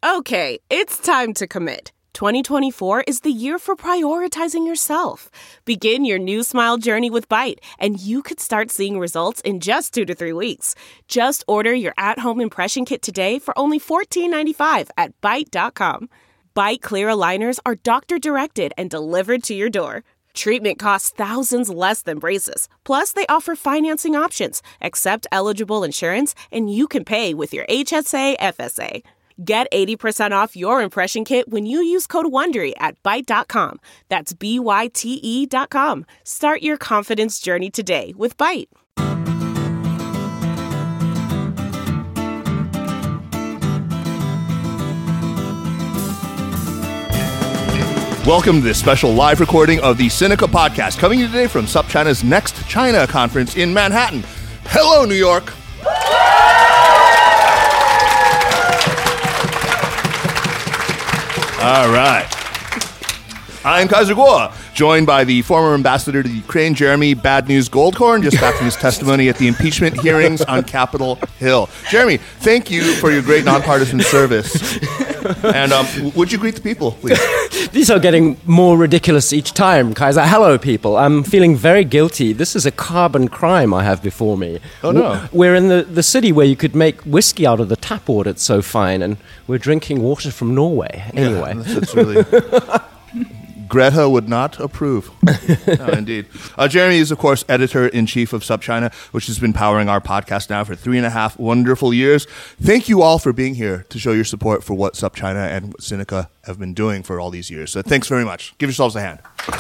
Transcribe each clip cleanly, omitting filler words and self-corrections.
Okay, it's time to commit. 2024 is the year for prioritizing yourself. Begin your new smile journey with Byte, and you could start seeing results in just 2 to 3 weeks. Just order your at-home impression kit today for only $14.95 at Byte.com. Byte Clear aligners are doctor-directed and delivered to your door. Treatment costs thousands less than braces. Plus, they offer financing options, accept eligible insurance, and you can pay with your HSA FSA. Get 80% off your impression kit when you use code WONDERY at Byte.com. That's BYTE.com. Start your confidence journey today with Byte. Welcome to this special live recording of the Sinica podcast, coming to you today from SupChina's Next China conference in Manhattan. Hello, New York. All right. I'm Kaiser Kuo, joined by the former ambassador to Ukraine, Jeremy Bad News Goldkorn, just back from his testimony at the impeachment hearings on Capitol Hill. Jeremy, thank you for your great nonpartisan service. And would you greet the people, please? These are getting more ridiculous each time, Kaiser. Hello, people. I'm feeling very guilty. This is a carbon crime I have before me. Oh, no. We're in the city where you could make whiskey out of the tap water. It's so fine. And we're drinking water from Norway. Anyway. Yeah, that's really... Greta would not approve. No, indeed. Jeremy is, of course, editor-in-chief of SupChina, which has been powering our podcast now for 3.5 wonderful years. Thank you all for being here to show your support for what SupChina and what Sinica have been doing for all these years. So thanks very much. Give yourselves a hand.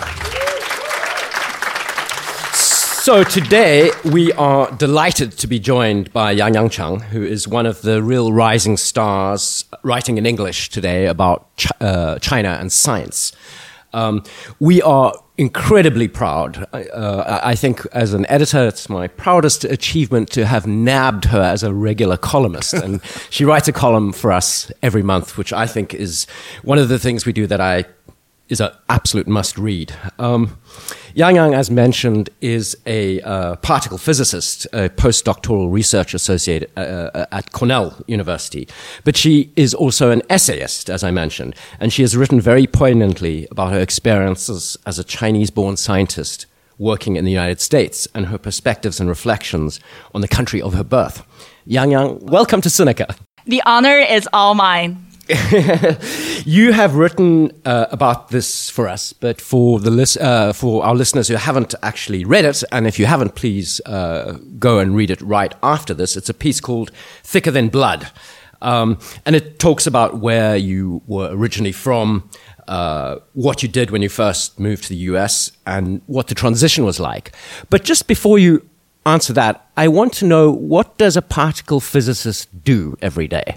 So today we are delighted to be joined by Yang Yangchang, who is one of the real rising stars writing in English today about China and science. We are incredibly proud. I think as an editor, it's my proudest achievement to have nabbed her as a regular columnist. And she writes a column for us every month, which I think is one of the things we do that is an absolute must-read. Yang Yang, as mentioned, is a particle physicist, a postdoctoral research associate at Cornell University. But she is also an essayist, as I mentioned, and she has written very poignantly about her experiences as a Chinese-born scientist working in the United States and her perspectives and reflections on the country of her birth. Yang Yang, welcome to Sinica. The honor is all mine. You have written about this for us, but for our listeners who haven't actually read it, and if you haven't, please go and read it right after this. It's a piece called Thicker Than Blood, and it talks about where you were originally from, what you did when you first moved to the US, and what the transition was like. But just before you answer that, I want to know, what does a particle physicist do every day?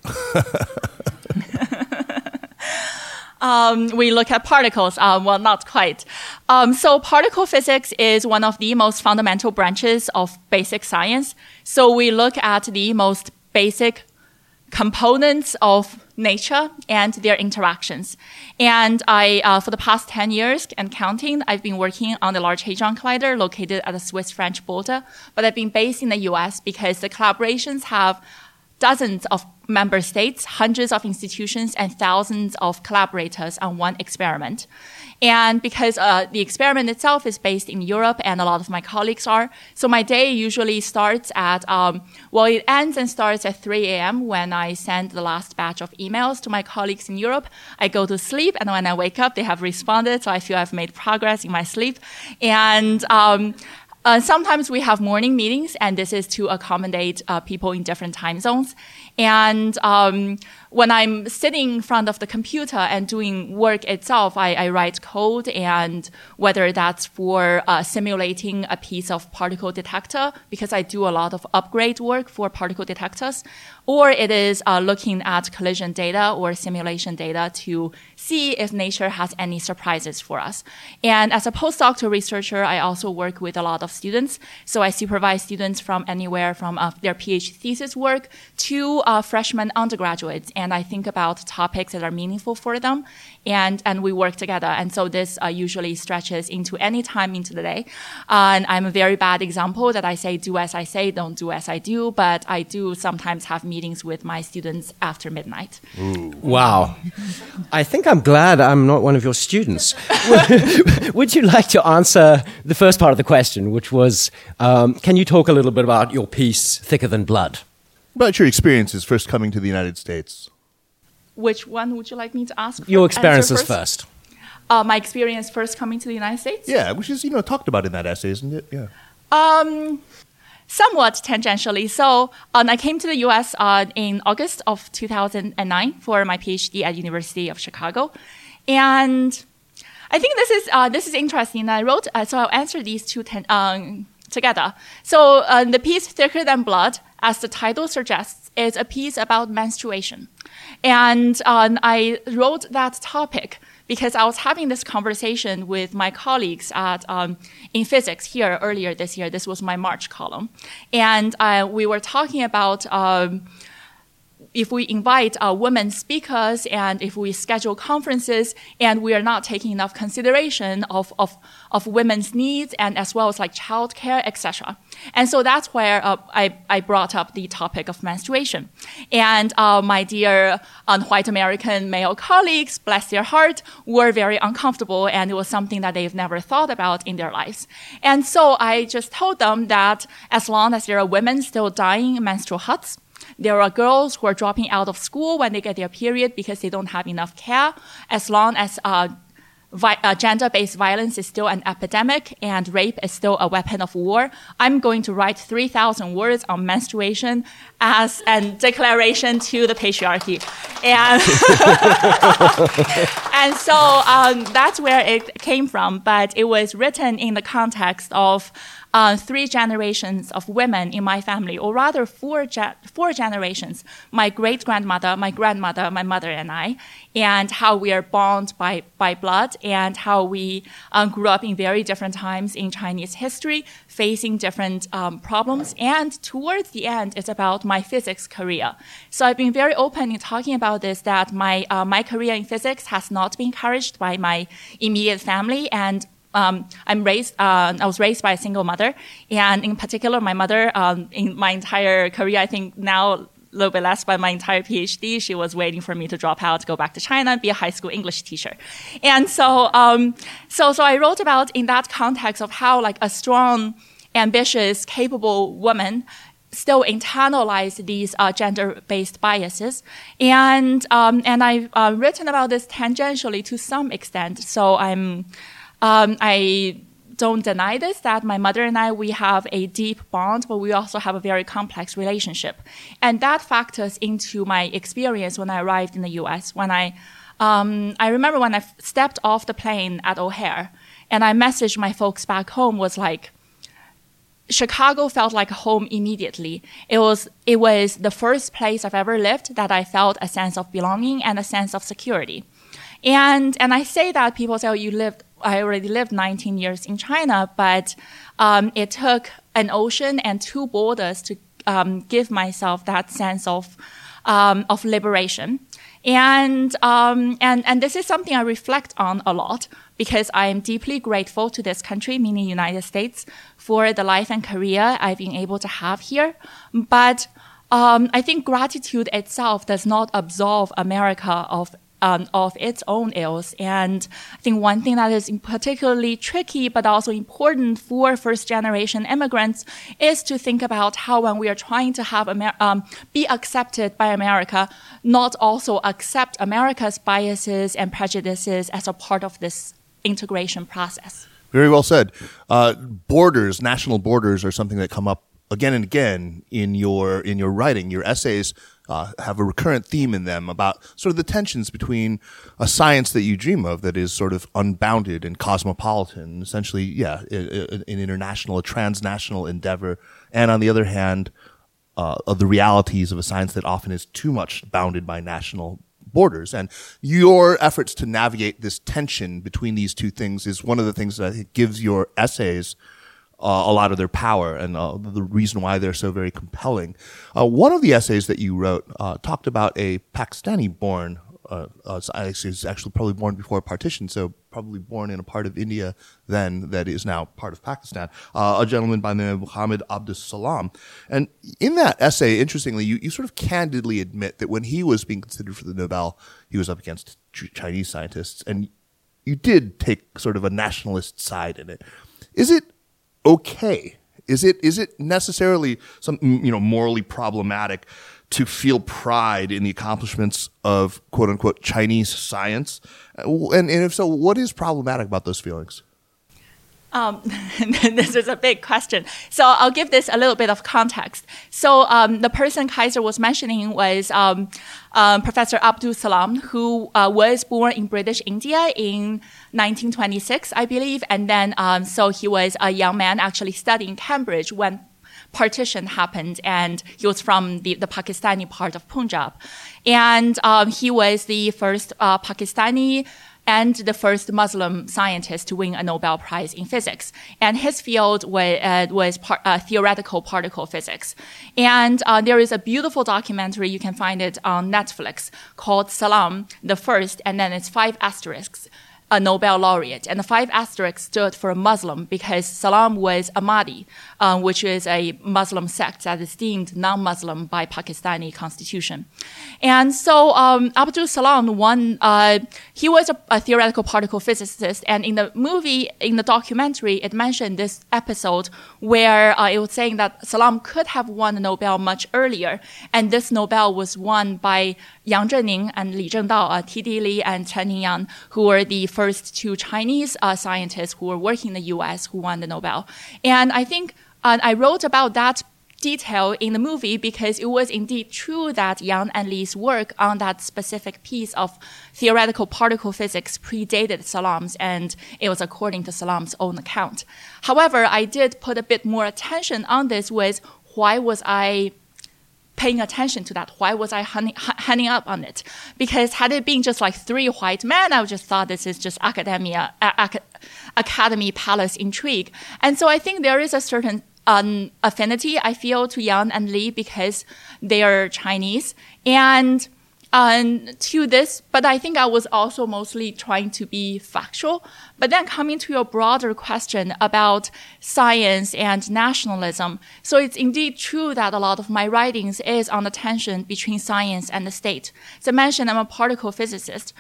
We look at particles. Well, not quite. So particle physics is one of the most fundamental branches of basic science. So we look at the most basic components of nature and their interactions. And for the past 10 years and counting, I've been working on the Large Hadron Collider located at the Swiss-French border. But I've been based in the US because the collaborations have dozens of member states, hundreds of institutions, and thousands of collaborators on one experiment. And because the experiment itself is based in Europe, and a lot of my colleagues are, so my day usually starts at, it ends and starts at 3 a.m. when I send the last batch of emails to my colleagues in Europe. I go to sleep, and when I wake up, they have responded, so I feel I've made progress in my sleep. And sometimes we have morning meetings, and this is to accommodate people in different time zones. And when I'm sitting in front of the computer and doing work itself, I write code, and whether that's for simulating a piece of particle detector, because I do a lot of upgrade work for particle detectors, or it is looking at collision data or simulation data to see if nature has any surprises for us. And as a postdoctoral researcher, I also work with a lot of students. So I supervise students from anywhere from their PhD thesis work to freshman undergraduates. and I think about topics that are meaningful for them, and we work together. And so this usually stretches into any time into the day. And I'm a very bad example that I say, do as I say, don't do as I do, but I do sometimes have meetings with my students after midnight. Ooh. Wow. I think I'm glad I'm not one of your students. Would you like to answer the first part of the question, which was, can you talk a little bit about your piece, Thicker Than Blood? About your experiences first coming to the United States. Which one would you like me to ask? Your experiences first. My experience first coming to the United States? Yeah, which is, talked about in that essay, isn't it? Yeah. Somewhat tangentially. So I came to the U.S. In August of 2009 for my PhD at University of Chicago. And I think this is interesting. I wrote, so I'll answer these two together. So the piece Thicker Than Blood, as the title suggests, is a piece about menstruation. And I wrote that topic because I was having this conversation with my colleagues in physics here earlier this year. This was my March column. And we were talking about if we invite women speakers and if we schedule conferences and we are not taking enough consideration of women's needs and as well as like childcare, etc. And so that's where I brought up the topic of menstruation. And my dear white American male colleagues, bless their heart, were very uncomfortable, and it was something that they've never thought about in their lives. And so I just told them that as long as there are women still dying in menstrual huts, there are girls who are dropping out of school when they get their period because they don't have enough care. As long as gender-based violence is still an epidemic and rape is still a weapon of war, I'm going to write 3,000 words on menstruation as a declaration to the patriarchy. And, and so that's where it came from. But it was written in the context of 3 generations of women in my family, or rather 4 generations, my great-grandmother, my grandmother, my mother, and I, and how we are bound by blood, and how we grew up in very different times in Chinese history, facing different problems. And towards the end, it's about my physics career. So I've been very open in talking about this, that my career in physics has not been encouraged by my immediate family, and I was raised by a single mother, and in particular, my mother, in my entire career, I think now a little bit less, but my entire PhD, she was waiting for me to drop out, go back to China, be a high school English teacher. And so I wrote about in that context of how like a strong, ambitious, capable woman still internalize these gender-based biases, and I've written about this tangentially to some extent. So I don't deny this, that my mother and I, we have a deep bond, but we also have a very complex relationship. And that factors into my experience when I arrived in the U.S. When I remember when I stepped off the plane at O'Hare, and I messaged my folks back home, was like, Chicago felt like home immediately. It was the first place I've ever lived that I felt a sense of belonging and a sense of security. And I say that, people say, oh, I already lived 19 years in China, but it took an ocean and 2 borders to give myself that sense of liberation. And this is something I reflect on a lot, because I am deeply grateful to this country, meaning United States, for the life and career I've been able to have here. But I think gratitude itself does not absolve America of its own ills. And I think one thing that is particularly tricky but also important for first-generation immigrants is to think about how, when we are trying to have be accepted by America, not also accept America's biases and prejudices as a part of this integration process. Very well said. Borders, national borders, are something that come up again and again in your writing. Your essays have a recurrent theme in them about sort of the tensions between a science that you dream of that is sort of unbounded and cosmopolitan, essentially, an international, a transnational endeavor, and on the other hand, of the realities of a science that often is too much bounded by national borders. And your efforts to navigate this tension between these two things is one of the things that I think gives your essays a lot of their power and the reason why they're so very compelling. One of the essays that you wrote talked about a Pakistani-born, he's actually probably born before partition, so probably born in a part of India then that is now part of Pakistan, a gentleman by the name of Muhammad Abdus Salam. And in that essay, interestingly, you sort of candidly admit that when he was being considered for the Nobel, he was up against Chinese scientists, and you did take sort of a nationalist side in it. Is it okay? Is it necessarily morally problematic to feel pride in the accomplishments of quote unquote Chinese science? And if so, what is problematic about those feelings? This is a big question. So I'll give this a little bit of context. So the person Kaiser was mentioning was Professor Abdus Salam, who was born in British India in 1926, I believe. And then so he was a young man actually studying Cambridge when partition happened, and he was from the Pakistani part of Punjab. And he was the first Pakistani and the first Muslim scientist to win a Nobel Prize in physics. And his field was theoretical particle physics. And there is a beautiful documentary, you can find it on Netflix, called Salam, the First, and then it's 5 asterisks, a Nobel laureate. And the 5 asterisks stood for Muslim because Salam was Ahmadi, which is a Muslim sect that is deemed non-Muslim by Pakistani constitution. And so Abdus Salam won, he was a theoretical particle physicist, and in the movie, in the documentary, it mentioned this episode where it was saying that Salam could have won the Nobel much earlier, and this Nobel was won by Yang Zhening and Li Zhengdao, T.D. Li and Chen Ningyan, who were the first 2 Chinese scientists who were working in the U.S. who won the Nobel. And I think I wrote about that detail in the movie because it was indeed true that Yang and Li's work on that specific piece of theoretical particle physics predated Salam's, and it was according to Salam's own account. However, I did put a bit more attention on this with why was I paying attention to that? Why was I hanging up on it? Because had it been just like 3 white men, I would just thought this is just academy palace intrigue. And so I think there is a certain affinity I feel to Yang and Li because they are Chinese. And to this, but I think I was also mostly trying to be factual. But then coming to your broader question about science and nationalism, so it's indeed true that a lot of my writings is on the tension between science and the state. As I mentioned, I'm a particle physicist.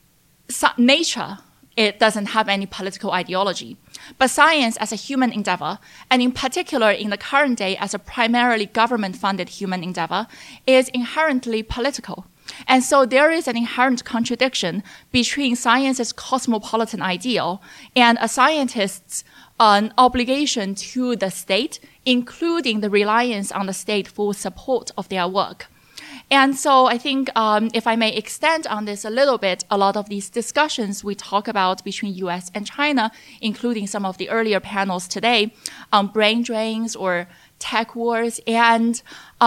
Nature, it doesn't have any political ideology. But science as a human endeavor, and in particular in the current day as a primarily government-funded human endeavor, is inherently political. And so there is an inherent contradiction between science's cosmopolitan ideal and a scientist's obligation to the state, including the reliance on the state for support of their work. And so I think if I may extend on this a little bit, a lot of these discussions we talk about between US and China, including some of the earlier panels today on brain drains or tech wars, and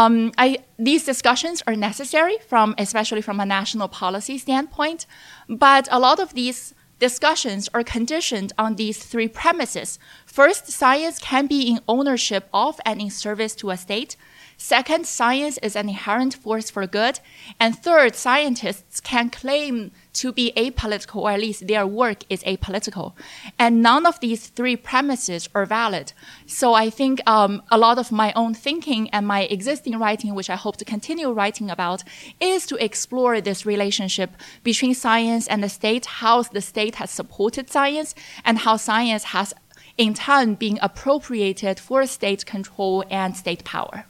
these discussions are necessary especially from a national policy standpoint, but a lot of these discussions are conditioned on these 3 premises. First, science can be in ownership of and in service to a state. Second, science is an inherent force for good. And third, scientists can claim to be apolitical, or at least their work is apolitical. And none of these 3 premises are valid. So I think a lot of my own thinking and my existing writing, which I hope to continue writing about, is to explore this relationship between science and the state, how the state has supported science, and how science has in turn been appropriated for state control and state power.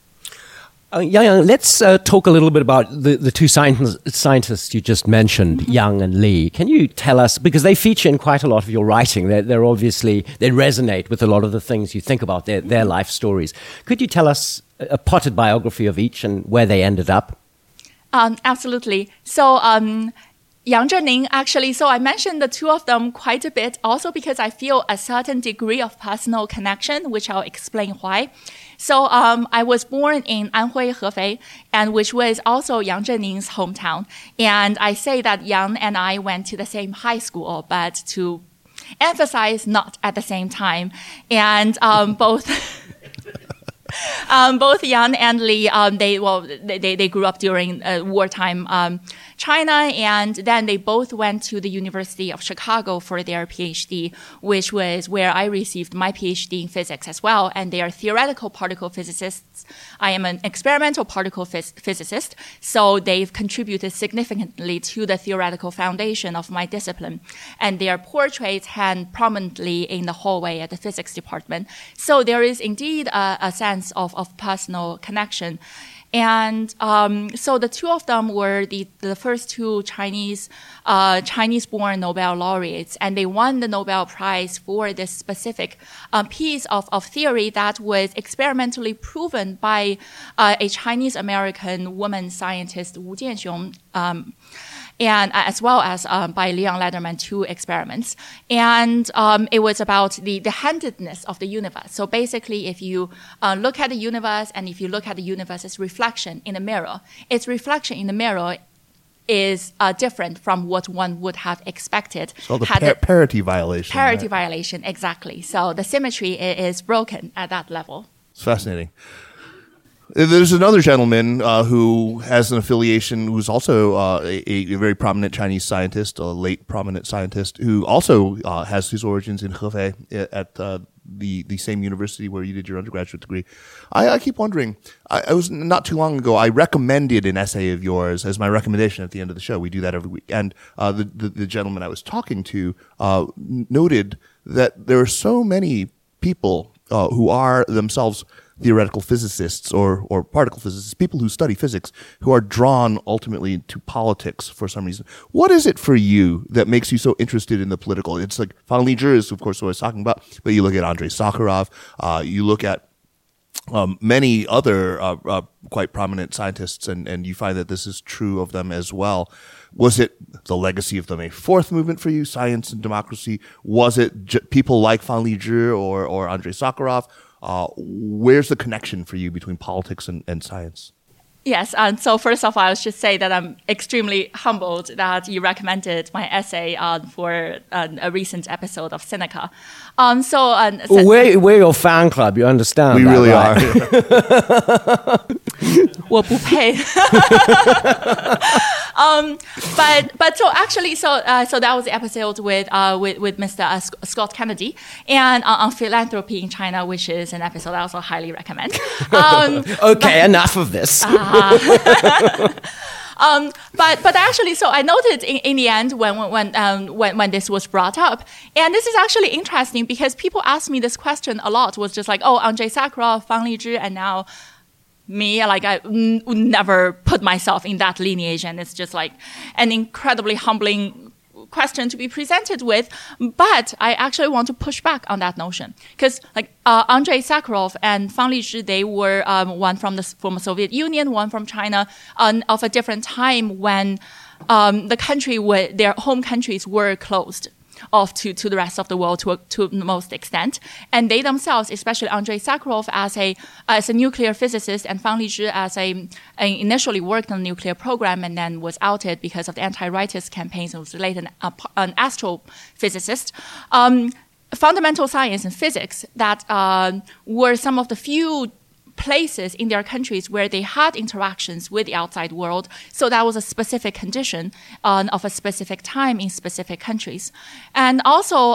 Yang, let's talk a little bit about the 2 scientists you just mentioned, mm-hmm. Yang and Li. Can you tell us, because they feature in quite a lot of your writing, they're obviously, they resonate with a lot of the things you think about, their life stories. Could you tell us a potted biography of each and where they ended up? Absolutely. So Yang Zhening, actually, so I mentioned the 2 of them quite a bit, also because I feel a certain degree of personal connection, which I'll explain why. So I was born in Anhui, Hefei, and which was also Yang Zhening's hometown. And I say that Yang and I went to the same high school, but to emphasize not at the same time. And both Yan and Li, they grew up during wartime China, and then they both went to the University of Chicago for their PhD, which was where I received my PhD in physics as well. And they are theoretical particle physicists. I am an experimental particle physicist, so they've contributed significantly to the theoretical foundation of my discipline. And their portraits hang prominently in the hallway at the physics department. So there is indeed a sense of personal connection. And so the two of them were the first two Chinese-born Nobel laureates, and they won the Nobel Prize for this specific piece of theory that was experimentally proven by a Chinese-American woman scientist, Wu Jianxiong, and as well as by Leon Lederman, 2 experiments. And it was about the handedness of the universe. So basically, if you look at the universe and if you look at the universe's reflection in a mirror, its reflection in the mirror is different from what one would have expected. So the parity violation. Parity violation, exactly. So the symmetry is broken at that level. It's fascinating. There's another gentleman who has an affiliation, who's also a very prominent Chinese scientist, a late prominent scientist, who also has his origins in Hefei at the same university where you did your undergraduate degree. I keep wondering, I was not too long ago, I recommended an essay of yours as my recommendation at the end of the show. We do that every week. And the gentleman I was talking to noted that there are so many people who are themselves theoretical physicists or particle physicists, people who study physics, who are drawn ultimately to politics for some reason. What is it for you that makes you so interested in the political? It's like Fang Lizhi is, of course, what I was talking about, but you look at Andrei Sakharov, you look at many other quite prominent scientists, and you find that this is true of them as well. Was it the legacy of the May 4th movement for you, science and democracy? Was it people like Fang Lizhi or Andrei Sakharov? Where's the connection for you between politics and science? Yes, and so first of all, I would just say that I'm extremely humbled that you recommended my essay for a recent episode of Sinica. We're your fan club, you understand? We really are. 我不配. But so actually, so that was the episode with Mr. Scott Kennedy and on philanthropy in China, which is an episode I also highly recommend. Okay, enough of this. But actually, so I noted in the end when this was brought up, and this is actually interesting because people ask me this question a lot. Was just like, oh, Andrei Sakharov, Fang Lizhi, and now me, like I would never put myself in that lineage, and it's just like an incredibly humbling question to be presented with. But I actually want to push back on that notion because, like Andrei Sakharov and Fang Lizhi, they were one from the Soviet Union, one from China, of a different time when their home countries were closed off to the rest of the world to the most extent. And they themselves, especially Andrei Sakharov as a nuclear physicist and Fang Lizhi as initially worked on a nuclear program and then was outed because of the anti-rightist campaigns and was later an astrophysicist. Fundamental science and physics that were some of the few places in their countries where they had interactions with the outside world. So that was a specific condition of a specific time in specific countries. And also,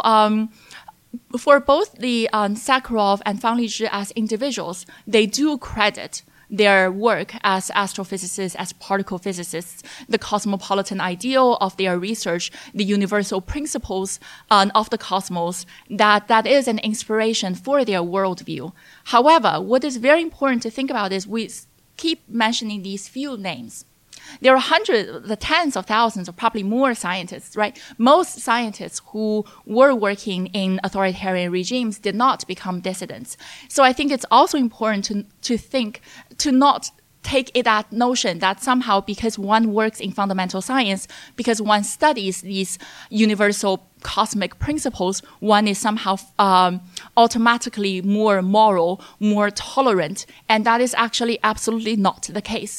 for both the Sakharov and Fang Lizhi as individuals, they do credit their work as astrophysicists, as particle physicists, the cosmopolitan ideal of their research, the universal principles of the cosmos, that is an inspiration for their worldview. However, what is very important to think about is we keep mentioning these few names. There are hundreds, the tens of thousands, or probably more scientists, right? Most scientists who were working in authoritarian regimes did not become dissidents. So I think it's also important to not take that notion that somehow because one works in fundamental science, because one studies these universal cosmic principles, one is somehow automatically more moral, more tolerant, and that is actually absolutely not the case.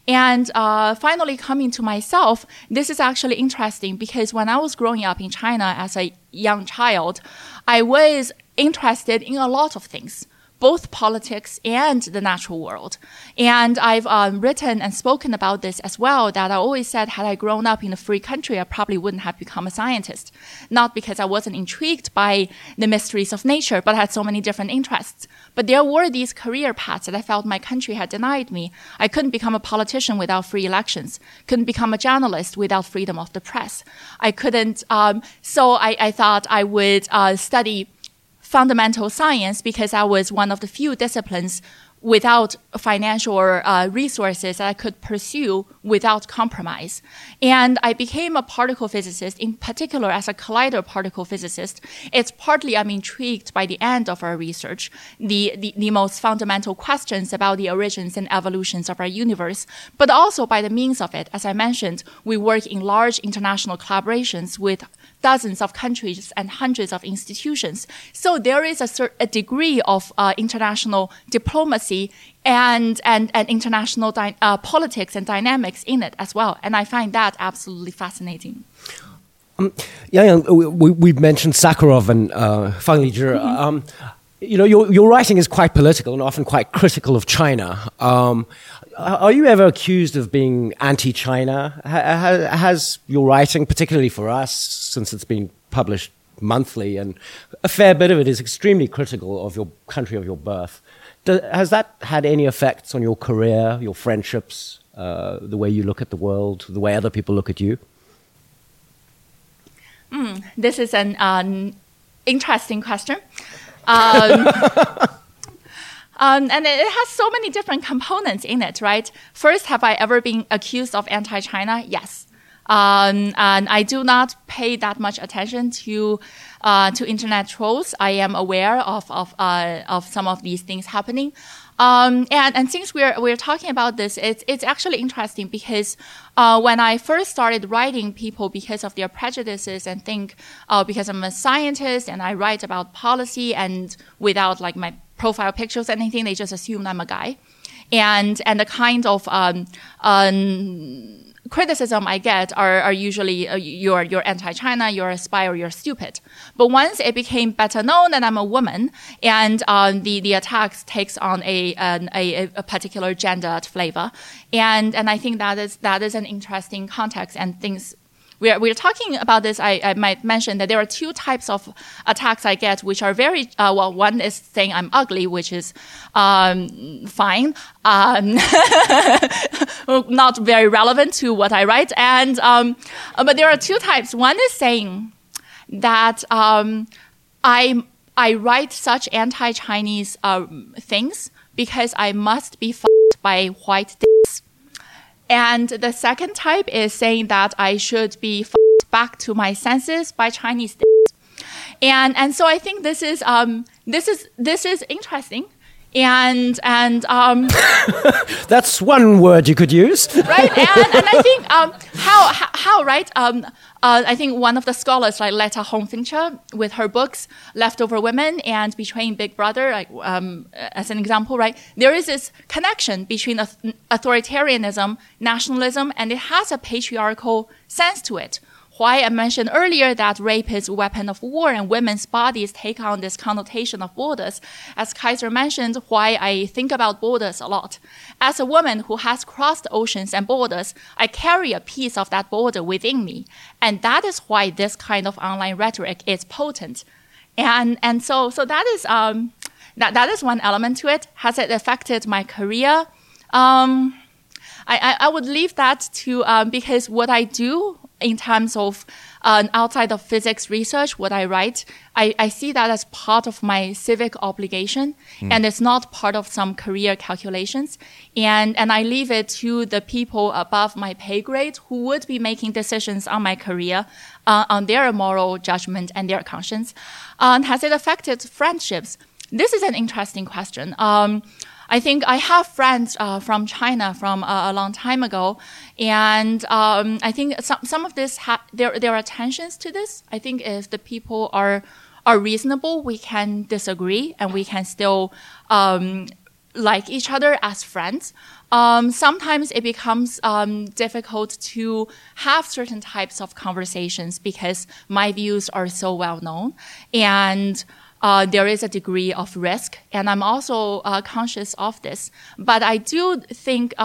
And finally coming to myself, this is actually interesting because when I was growing up in China as a young child, I was interested in a lot of things, both politics and the natural world. And I've written and spoken about this as well, that I always said, had I grown up in a free country, I probably wouldn't have become a scientist. Not because I wasn't intrigued by the mysteries of nature, but I had so many different interests. But there were these career paths that I felt my country had denied me. I couldn't become a politician without free elections, couldn't become a journalist without freedom of the press. I couldn't, so I thought I would study fundamental science because that was one of the few disciplines without financial resources that I could pursue without compromise. And I became a particle physicist, in particular as a collider particle physicist. It's partly I'm intrigued by the end of our research, the most fundamental questions about the origins and evolutions of our universe, but also by the means of it. As I mentioned, we work in large international collaborations with dozens of countries and hundreds of institutions. So there is a degree of international diplomacy and international politics and dynamics in it as well. And I find that absolutely fascinating. We've mentioned Sakharov and Fang Lizhi. Your writing is quite political and often quite critical of China. Are you ever accused of being anti-China? Has your writing, particularly for us, since it's been published monthly, and a fair bit of it is extremely critical of your country of your birth, has that had any effects on your career, your friendships, the way you look at the world, the way other people look at you? This is an interesting question. And it has so many different components in it, right? First, have I ever been accused of anti-China? Yes. And I do not pay that much attention to internet trolls. I am aware of some of these things happening. And since we're talking about this, it's actually interesting because when I first started writing people because of their prejudices and think because I'm a scientist and I write about policy and without like my profile pictures or anything, they just assume I'm a guy. And the kind of criticism I get are usually you're anti-China, you're a spy, or you're stupid. But once it became better known that I'm a woman, and the attacks takes on a particular gendered flavor, and I think that is an interesting context and things. We're talking about this. I might mention that there are two types of attacks I get, which are very well. One is saying I'm ugly, which is fine, not very relevant to what I write. And but there are two types. One is saying that I write such anti-Chinese things because I must be fucked by white dicks. And the second type is saying that I should be fucked back to my senses by Chinese dicks. And so I think this is interesting. And that's one word you could use, right? And I think how right? I think one of the scholars like Letta Hongfincha with her books Leftover Women and Betraying Big Brother, like as an example, right? There is this connection between authoritarianism, nationalism, and it has a patriarchal sense to it. Why I mentioned earlier that rape is a weapon of war and women's bodies take on this connotation of borders. As Kaiser mentioned, why I think about borders a lot. As a woman who has crossed oceans and borders, I carry a piece of that border within me. And that is why this kind of online rhetoric is potent. And so that is that is one element to it. Has it affected my career? I would leave that to because what I do in terms of outside of physics research, what I write, I see that as part of my civic obligation, and it's not part of some career calculations. And I leave it to the people above my pay grade who would be making decisions on my career, on their moral judgment and their conscience. Has it affected friendships? This is an interesting question. I think I have friends from China from a long time ago, and I think some of this there are tensions to this. I think if the people are reasonable, we can disagree and we can still like each other as friends. Sometimes it becomes difficult to have certain types of conversations because my views are so well known, and there is a degree of risk, and I'm also conscious of this. But I do think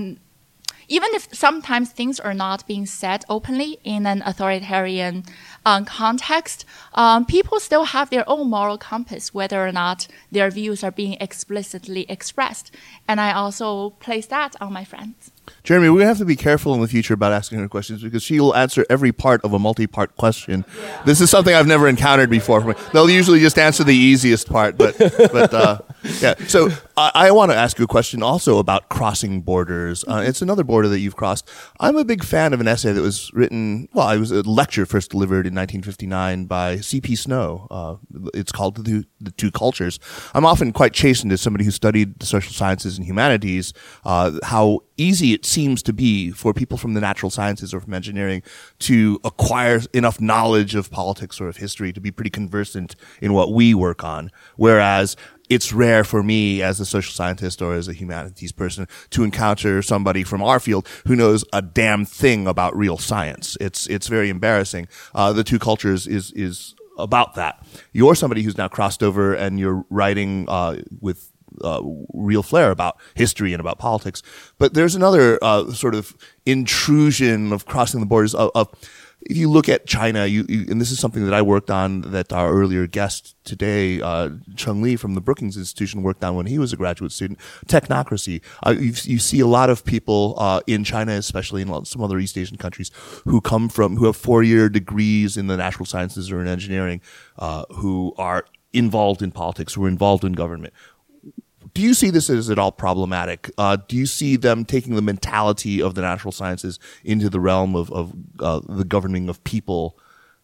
even if sometimes things are not being said openly in an authoritarian context, people still have their own moral compass, whether or not their views are being explicitly expressed. And I also place that on my friends. Jeremy, we're going to have to be careful in the future about asking her questions because she will answer every part of a multi-part question. Yeah. This is something I've never encountered before. They'll usually just answer the easiest part, but yeah. So I want to ask you a question also about crossing borders. It's another border that you've crossed. I'm a big fan of an essay that was written, well, it was a lecture first delivered in 1959 by C.P. Snow. It's called The Two Cultures. I'm often quite chastened as somebody who studied the social sciences and humanities, how easy it seems to be for people from the natural sciences or from engineering to acquire enough knowledge of politics or of history to be pretty conversant in what we work on. Whereas it's rare for me as a social scientist or as a humanities person to encounter somebody from our field who knows a damn thing about real science. It's very embarrassing. The Two Cultures is about that. You're somebody who's now crossed over and you're writing with real flair about history and about politics. But there's another sort of intrusion of crossing the borders of if you look at China, and this is something that I worked on that our earlier guest today, Cheng Li from the Brookings Institution, worked on when he was a graduate student, technocracy. You see a lot of people in China, especially in some other East Asian countries, who have 4-year degrees in the natural sciences or in engineering, who are involved in politics, who are involved in government. Do you see this as at all problematic? Do you see them taking the mentality of the natural sciences into the realm of the governing of people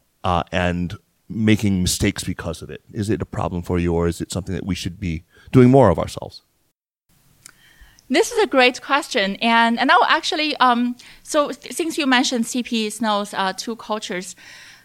and making mistakes because of it? Is it a problem for you, or is it something that we should be doing more of ourselves? This is a great question, and I'll actually so since you mentioned C.P. Snow's Two Cultures,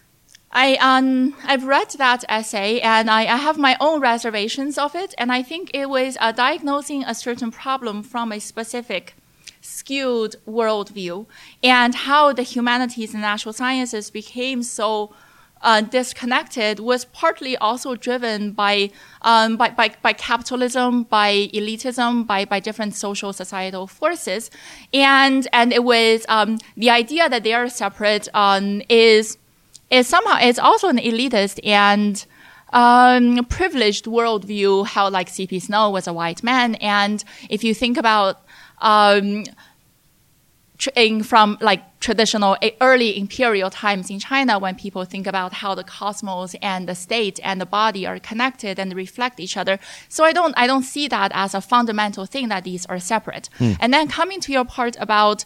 I've read that essay and I have my own reservations of it, and I think it was diagnosing a certain problem from a specific skewed worldview, and how the humanities and natural sciences became so disconnected was partly also driven by capitalism, by elitism, by different social societal forces, and it was the idea that they are separate is somehow, it's also an elitist and privileged worldview, how like C.P. Snow was a white man. And if you think about from like traditional early imperial times in China, when people think about how the cosmos and the state and the body are connected and reflect each other. So I don't see that as a fundamental thing that these are separate. And then coming to your part about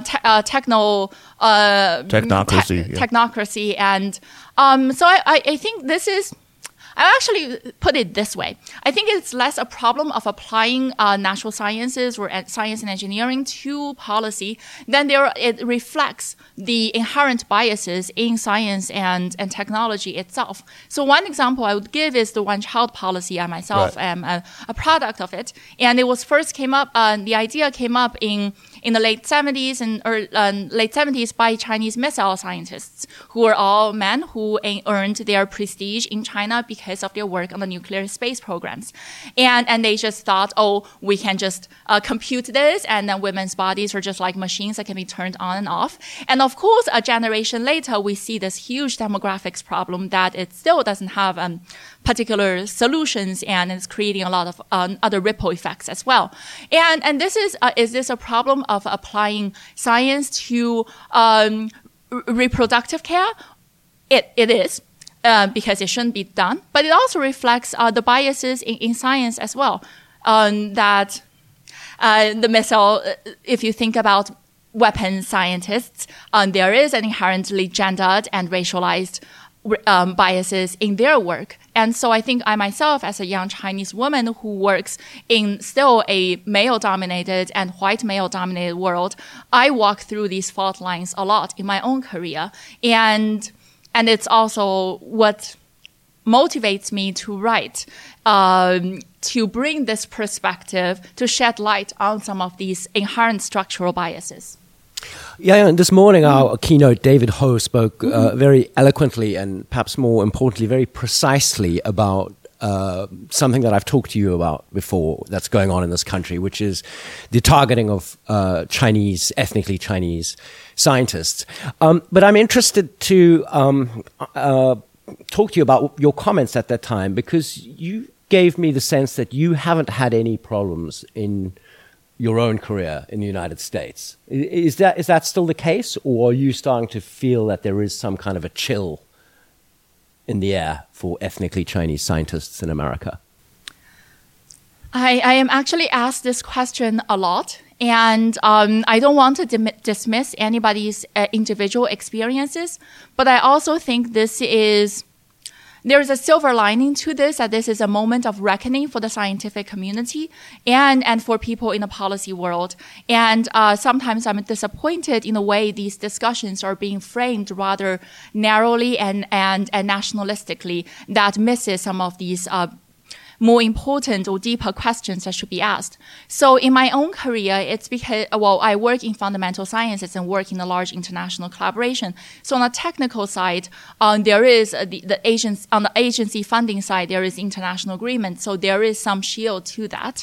technocracy, and so I think this is. I actually put it this way. I think it's less a problem of applying natural sciences or science and engineering to policy than it reflects the inherent biases in science and technology itself. So one example I would give is the one-child policy. I myself am a product of it. And it was first the idea came up in the late 70s and late 70s by Chinese missile scientists who were all men who earned their prestige in China because of their work on the nuclear space programs. And they just thought, we can just compute this, and then women's bodies are just like machines that can be turned on and off. And of course, a generation later, we see this huge demographics problem that it still doesn't have particular solutions, and it's creating a lot of other ripple effects as well. And this is this a problem of applying science to reproductive care? It is. Because it shouldn't be done, but it also reflects the biases in science as well. That the missile, if you think about weapons scientists, there is an inherently gendered and racialized biases in their work. And so I think I myself, as a young Chinese woman who works in still a male-dominated and white male-dominated world, I walk through these fault lines a lot in my own career. And it's also what motivates me to write, to bring this perspective, to shed light on some of these inherent structural biases. Yeah, and this morning our keynote, David Ho, spoke very eloquently and perhaps more importantly, very precisely about something that I've talked to you about before that's going on in this country, which is the targeting of ethnically Chinese scientists. But I'm interested to talk to you about your comments at that time, because you gave me the sense that you haven't had any problems in your own career in the United States. Is that still the case, or are you starting to feel that there is some kind of a chill in the air for ethnically Chinese scientists in America? I am actually asked this question a lot, and I don't want to dismiss anybody's individual experiences, but I also think there is a silver lining to this, that this is a moment of reckoning for the scientific community and for people in the policy world. And sometimes I'm disappointed in the way these discussions are being framed rather narrowly and nationalistically, that misses some of these more important or deeper questions that should be asked. So in my own career, it's because, I work in fundamental sciences and work in a large international collaboration. So on the technical side, there is the agency, on the agency funding side, there is international agreement. So there is some shield to that.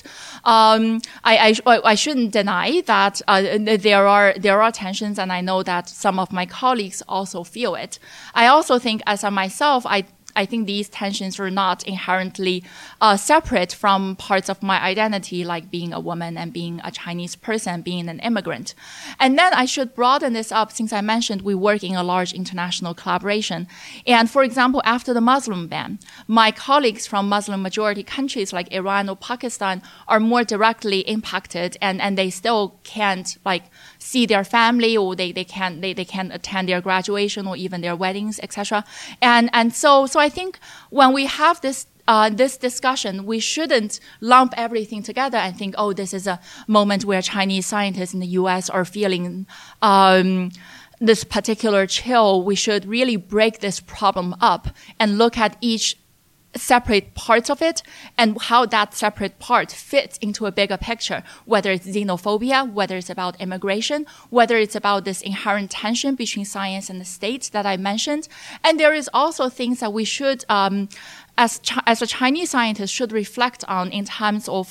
I shouldn't deny that there are tensions, and I know that some of my colleagues also feel it. I also think, as a myself, I think these tensions are not inherently separate from parts of my identity, like being a woman and being a Chinese person, being an immigrant. And then I should broaden this up, since I mentioned we work in a large international collaboration. And for example, after the Muslim ban, my colleagues from Muslim-majority countries like Iran or Pakistan are more directly impacted, and they still can't see their family, or they can't attend their graduation or even their weddings, etc. And so I think when we have this discussion, we shouldn't lump everything together and think, oh, this is a moment where Chinese scientists in the U.S. are feeling this particular chill. We should really break this problem up and look at each separate parts of it and how that separate part fits into a bigger picture, whether it's xenophobia, whether it's about immigration, whether it's about this inherent tension between science and the state that I mentioned. And there is also things that we should, as a Chinese scientist, should reflect on in terms of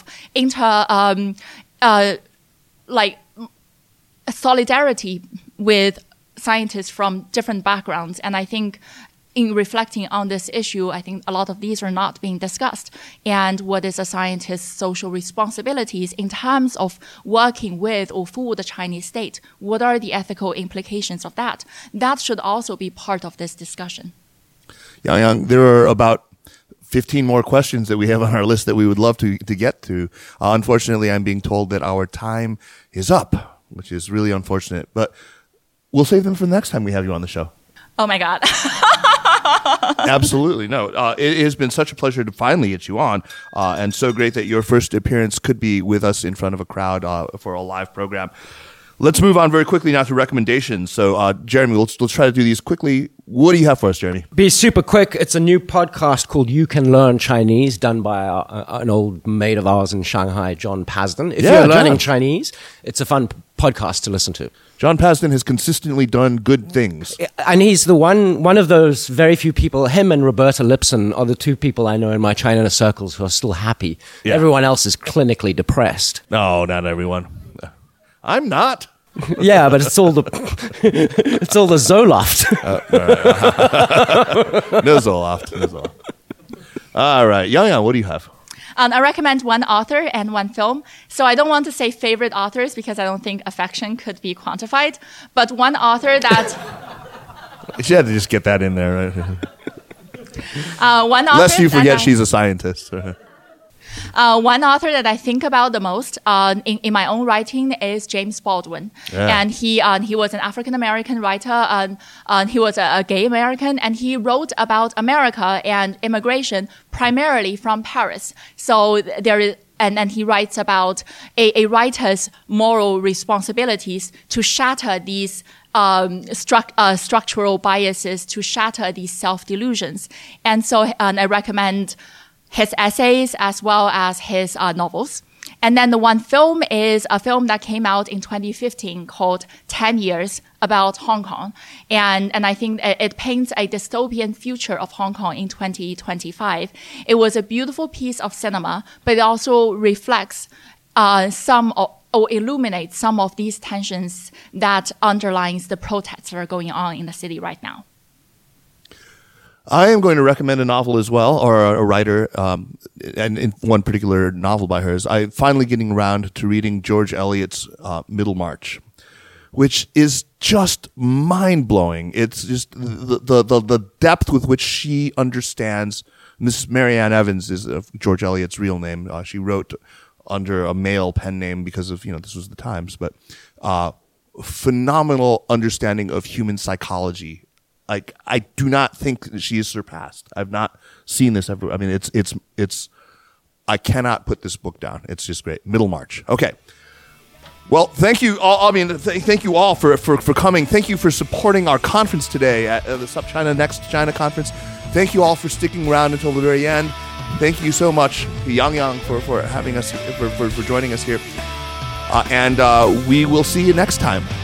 solidarity with scientists from different backgrounds. And I think in reflecting on this issue, I think a lot of these are not being discussed. And what is a scientist's social responsibilities in terms of working with or for the Chinese state? What are the ethical implications of that? That should also be part of this discussion. Yang, there are about 15 more questions that we have on our list that we would love to get to. Unfortunately, I'm being told that our time is up, which is really unfortunate. But we'll save them for the next time we have you on the show. Oh, my God. Absolutely. No, it has been such a pleasure to finally get you on, and so great that your first appearance could be with us in front of a crowd for a live program. Let's move on very quickly now to recommendations. So, Jeremy, let's try to do these quickly. What do you have for us, Jeremy? Be super quick. It's a new podcast called You Can Learn Chinese, done by an old mate of ours in Shanghai, John Pasden. If you're learning Chinese, it's a fun podcast to listen to. John Pasden has consistently done good things. And he's the one of those very few people, him and Roberta Lipson are the two people I know in my China circles who are still happy. Yeah. Everyone else is clinically depressed. No, not everyone. I'm not. Yeah, but it's all the Zoloft. No Zoloft. All right. Yang, what do you have? I recommend one author and one film. So I don't want to say favorite authors because I don't think affection could be quantified. But one author that... You had to just get that in there, right? One author lest you forget she's a scientist. One author that I think about the most in my own writing is James Baldwin. Yeah. And he was an African-American writer. He was a gay American, and he wrote about America and immigration primarily from Paris. So there is... And he writes about a writer's moral responsibilities to shatter these structural biases to shatter these self-delusions. And so I recommend his essays as well as his novels. And then the one film is a film that came out in 2015 called 10 Years about Hong Kong. And I think it paints a dystopian future of Hong Kong in 2025. It was a beautiful piece of cinema, but it also reflects or illuminates some of these tensions that underlines the protests that are going on in the city right now. I am going to recommend a novel as well, or a writer, and in one particular novel by hers. I'm finally getting around to reading George Eliot's Middlemarch, which is just mind-blowing. It's just the depth with which she understands. This Marianne Evans is George Eliot's real name. She wrote under a male pen name because of, this was the times, but phenomenal understanding of human psychology. Like, I do not think that she is surpassed. I've not seen this ever. I mean, it's, I cannot put this book down. It's just great. Middlemarch. Okay. Well, thank you all. I mean, thank you all for coming. Thank you for supporting our conference today at the SupChina Next China Conference. Thank you all for sticking around until the very end. Thank you so much, Yang for having us, for joining us here. And we will see you next time.